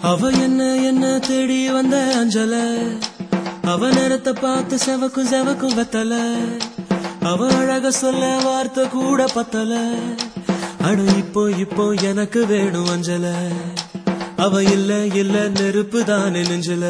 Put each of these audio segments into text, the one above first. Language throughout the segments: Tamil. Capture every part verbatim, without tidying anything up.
அவ என்ன என்ன தேடி வந்த அஞ்சல, அவ நேரத்தை பார்த்து செவக்கும் செவக்கும் வெத்தல, அவ அழக சொல்ல வார்த்தை கூட பத்தல. அட இப்போ இப்போ எனக்கு வேணும் அஞ்சல, அவ இல்ல இல்ல நெருப்பு தானே நெஞ்சல.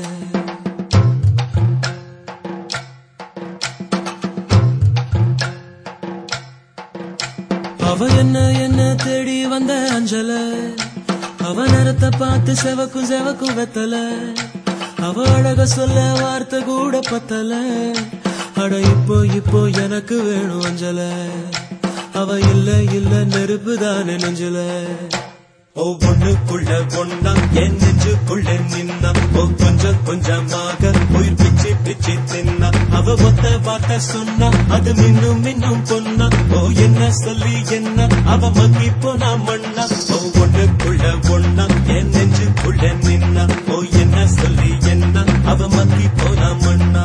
அவ என்ன என்ன தேடி வந்த அஞ்சல, அவ நேரத்தை பார்த்து செவக்கும் செவக்கும் வெத்தல, அவ அழக சொல்ல வார்த்தை கூட பத்தல. அட இப்போ இப்போ எனக்கு வேணும் அஞ்சல, அவ இல்ல இல்ல நெருப்பு தானே நெஞ்சல. ஒவ்வொன்னுக்குள்ள ஒன்னா என் நெஞ்சுக்குள்ள நின்னா, ஓ கொஞ்சம் கொஞ்சமாக உயிர் பிச்சு பிச்சு தின்னா. அவ ஒத்த வார்த்தை சொன்னா அது மின்னும் மின்னும் பொன்னா. ஓ என்ன சொல்லி என்ன அவ மக்கி போனா மண்ணா. ஒவ்வொன்னுக்குள்ள ஒன்னா என் நெஞ்சுக்குள்ள நின்னா, ஓ என்ன சொல்லி என்ன அவ மக்கி போனா மண்ணா.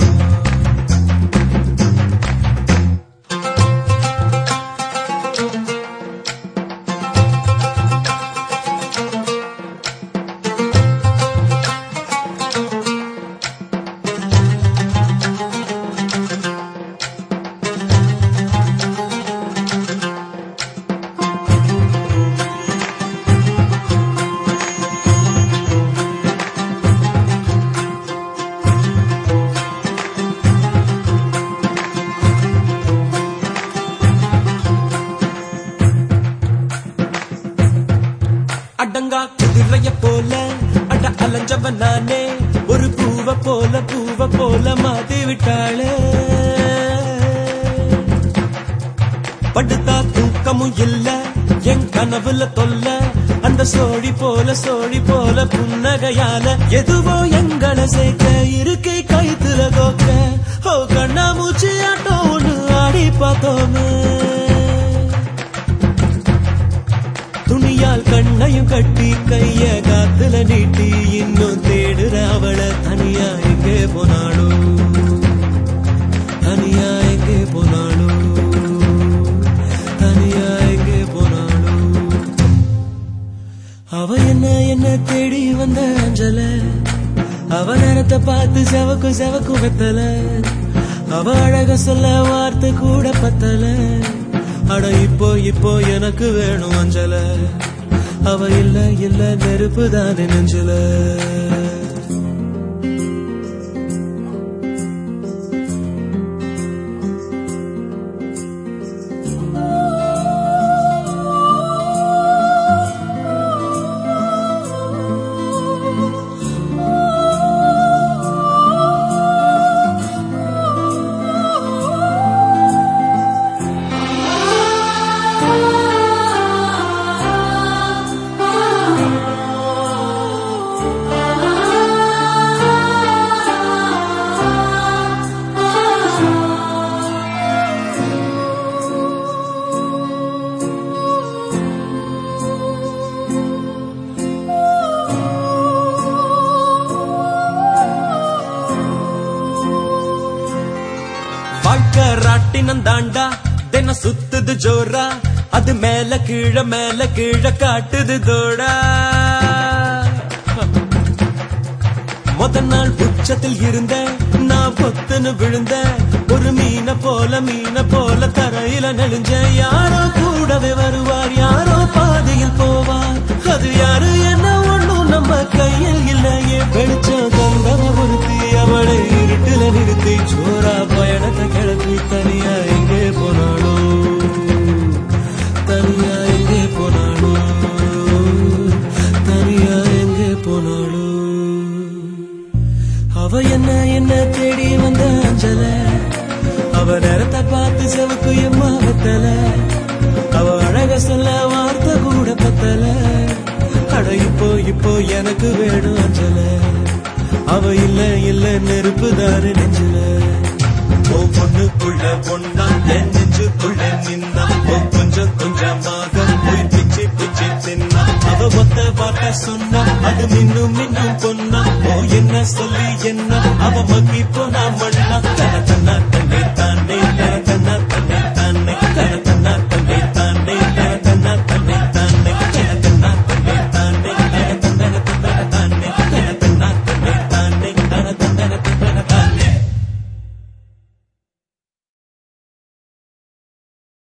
அடங்கா குதிரைய போல அட அலைஞ்சவன் நானே, ஒரு பூவ போல பூவ போல மாத்தி விட்டாளே. படுத்தா தூக்கமும் இல்ல என் கனவுல தொல்ல, அந்த சோழி போல சோழி போல புன்னகையால எதுவோ எங்களை சேர்க்க இருக்கை கைத்துல கோக்க. ஓ கண்ணா மூச்சி ஆட்டம் ஒண்ணு ஆடி பார்த்தோமே, துணியால் கண்ணையும் கட்டி கைய காத்துல நீட்டி இன்னும் தேடுற அவள. தனியா எங்கே போனாளோ, தனியா எங்கே போனாளோ, தனியா எங்கே போனாளோ. அவ என்ன என்ன தேடி வந்த அஞ்சல, அவ நேரத்தை பார்த்து செவக்கும் செவக்கும் வெத்தல, அவ அழக சொல்ல வார்த்தை கூட பத்தல. அட இப்போ இப்போ எனக்கு வேணும் அஞ்சல, அவ இல்ல இல்ல நெருப்பு தானே நெஞ்சல. வாழ்க்கை ராட்டினம் தாண்டா தின சுத்துது ஜோரா, அது மேல கீழ மேல கீழ காட்டுது தோடா. முத நாள் உச்சத்தில் இருந்த நான் பொத்துன்னு விழுந்த, ஒரு மீன போல மீன போல தரையில நெளிஞ்ச. யாரோ கூடவே வருவார் யாரோ பாதையில் போவார், அது யாரு என்ன ஒண்ணும் நம்ம கையில் இல்லையே. வெளிச்சம் தந்தவ ஒருத்தி அவளை இருட்டுல நிறுத்தி சோரா பயணத்தை கிளப்பி தனியா எங்கே போனாளோ, தனியா எங்கே போனாளோ, தனியா எங்கே போனாளோ. அவ என்ன என்ன தேடி வந்த அஞ்சல, அவ நேரத்தை பார்த்து செவக்கு எம்மா வெத்தல, அவ அழக சொல்ல வார்த்தை கூட பத்தல. அட இப்போ இப்போ எனக்கு வேணும் அஞ்சல, அவ இல்ல இல்ல நெருப்பு தானே நெஞ்சல. ஒவ்வொன்னுக்குள்ள ஒன்னா என் நெஞ்சுக்குள்ள நின்னா, ஓ கொஞ்சம் கொஞ்சமாக உயிர் பிச்சு பிச்சு தின்னா. அவ ஒத்த வார்த்தை சொன்னா அது மின்னும் மின்னும் பொன்னா. ஓ என்ன சொல்லி என்ன அவ மக்கி போனா மண்ணா. தன தன்னா